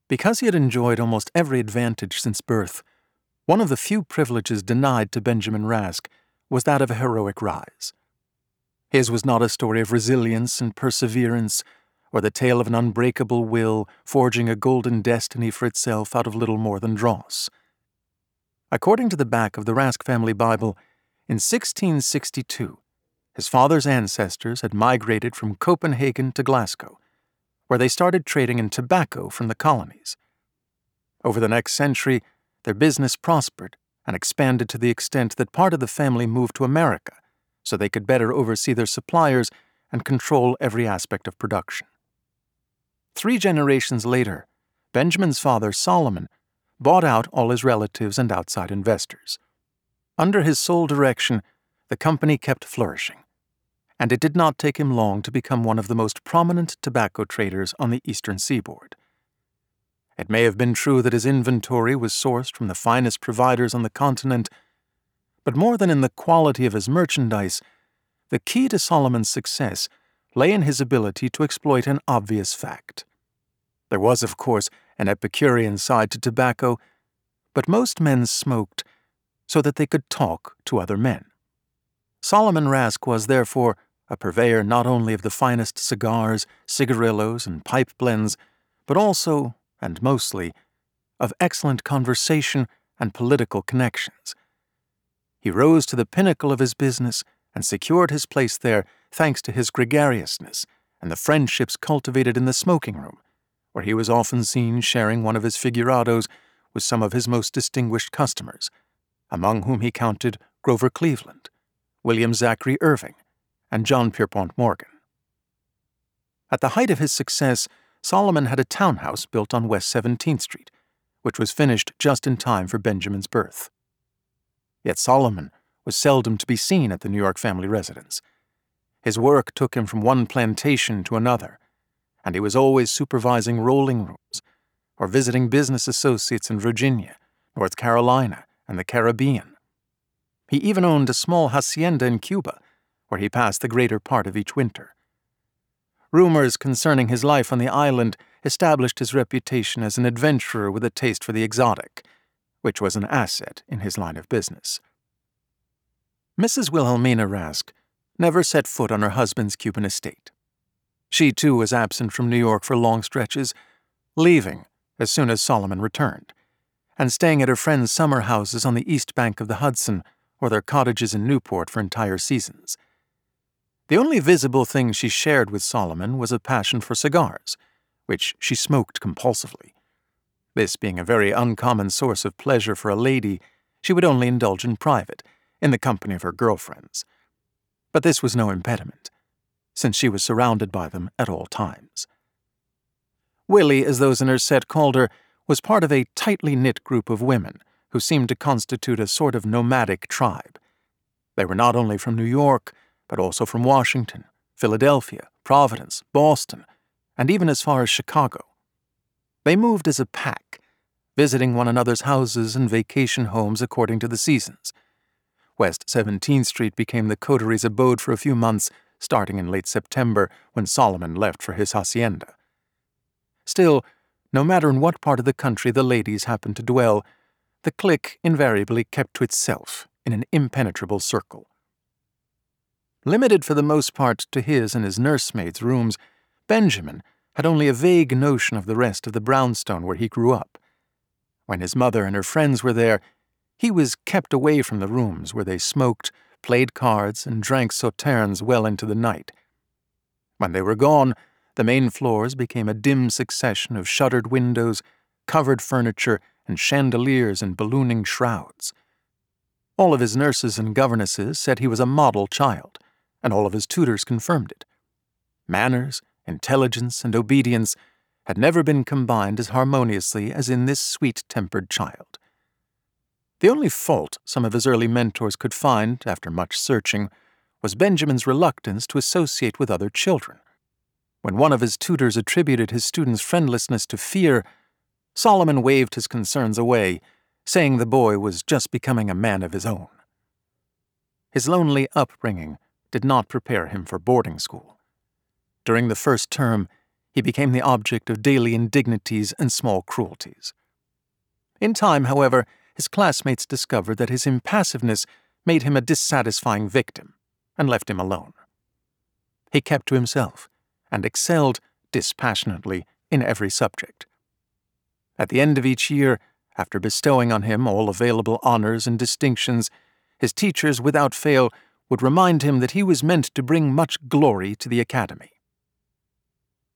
Because he had enjoyed almost every advantage since birth, one of the few privileges denied to Benjamin Rask was that of a heroic rise. His was not a story of resilience and perseverance, or the tale of an unbreakable will forging a golden destiny for itself out of little more than dross. According to the back of the Rask family Bible, in 1662, his father's ancestors had migrated from Copenhagen to Glasgow, where they started trading in tobacco from the colonies. Over the next century, their business prospered and expanded to the extent that part of the family moved to America so they could better oversee their suppliers and control every aspect of production. 3 generations later, Benjamin's father, Solomon, bought out all his relatives and outside investors. Under his sole direction, the company kept flourishing, and it did not take him long to become one of the most prominent tobacco traders on the eastern seaboard. It may have been true that his inventory was sourced from the finest providers on the continent, but more than in the quality of his merchandise, the key to Solomon's success lay in his ability to exploit an obvious fact. There was, of course, an Epicurean side to tobacco, but most men smoked so that they could talk to other men. Solomon Rask was, therefore, a purveyor not only of the finest cigars, cigarillos, and pipe blends, but also, and mostly, of excellent conversation and political connections. He rose to the pinnacle of his business and secured his place there thanks to his gregariousness and the friendships cultivated in the smoking room, where he was often seen sharing one of his figurados with some of his most distinguished customers, among whom he counted Grover Cleveland, William Zachary Irving, and John Pierpont Morgan. At the height of his success, Solomon had a townhouse built on West 17th Street, which was finished just in time for Benjamin's birth. Yet Solomon was seldom to be seen at the New York family residence. His work took him from one plantation to another, and he was always supervising rolling rooms or visiting business associates in Virginia, North Carolina, and the Caribbean. He even owned a small hacienda in Cuba, where he passed the greater part of each winter. Rumors concerning his life on the island established his reputation as an adventurer with a taste for the exotic, which was an asset in his line of business. Mrs. Wilhelmina Rask never set foot on her husband's Cuban estate. She, too, was absent from New York for long stretches, leaving as soon as Solomon returned, and staying at her friends' summer houses on the east bank of the Hudson or their cottages in Newport for entire seasons. The only visible thing she shared with Solomon was a passion for cigars, which she smoked compulsively. This being a very uncommon source of pleasure for a lady, she would only indulge in private, in the company of her girlfriends. But this was no impediment, since she was surrounded by them at all times. Willie, as those in her set called her, was part of a tightly knit group of women who seemed to constitute a sort of nomadic tribe. They were not only from New York, but also from Washington, Philadelphia, Providence, Boston, and even as far as Chicago. They moved as a pack, visiting one another's houses and vacation homes according to the seasons. West 17th Street became the coteries' abode for a few months, starting in late September when Solomon left for his hacienda. Still, no matter in what part of the country the ladies happened to dwell, the clique invariably kept to itself in an impenetrable circle. Limited for the most part to his and his nursemaids' rooms, Benjamin had only a vague notion of the rest of the brownstone where he grew up. When his mother and her friends were there, he was kept away from the rooms where they smoked, played cards, and drank sauternes well into the night. When they were gone, the main floors became a dim succession of shuttered windows, covered furniture, and chandeliers in ballooning shrouds. All of his nurses and governesses said he was a model child, and all of his tutors confirmed it. Manners, intelligence, and obedience had never been combined as harmoniously as in this sweet-tempered child. The only fault some of his early mentors could find, after much searching, was Benjamin's reluctance to associate with other children. When one of his tutors attributed his student's friendlessness to fear, Solomon waved his concerns away, saying the boy was just becoming a man of his own. His lonely upbringing did not prepare him for boarding school. During the first term, he became the object of daily indignities and small cruelties. In time, however, his classmates discovered that his impassiveness made him a dissatisfying victim and left him alone. He kept to himself and excelled dispassionately in every subject. At the end of each year, after bestowing on him all available honors and distinctions, his teachers without fail would remind him that he was meant to bring much glory to the academy.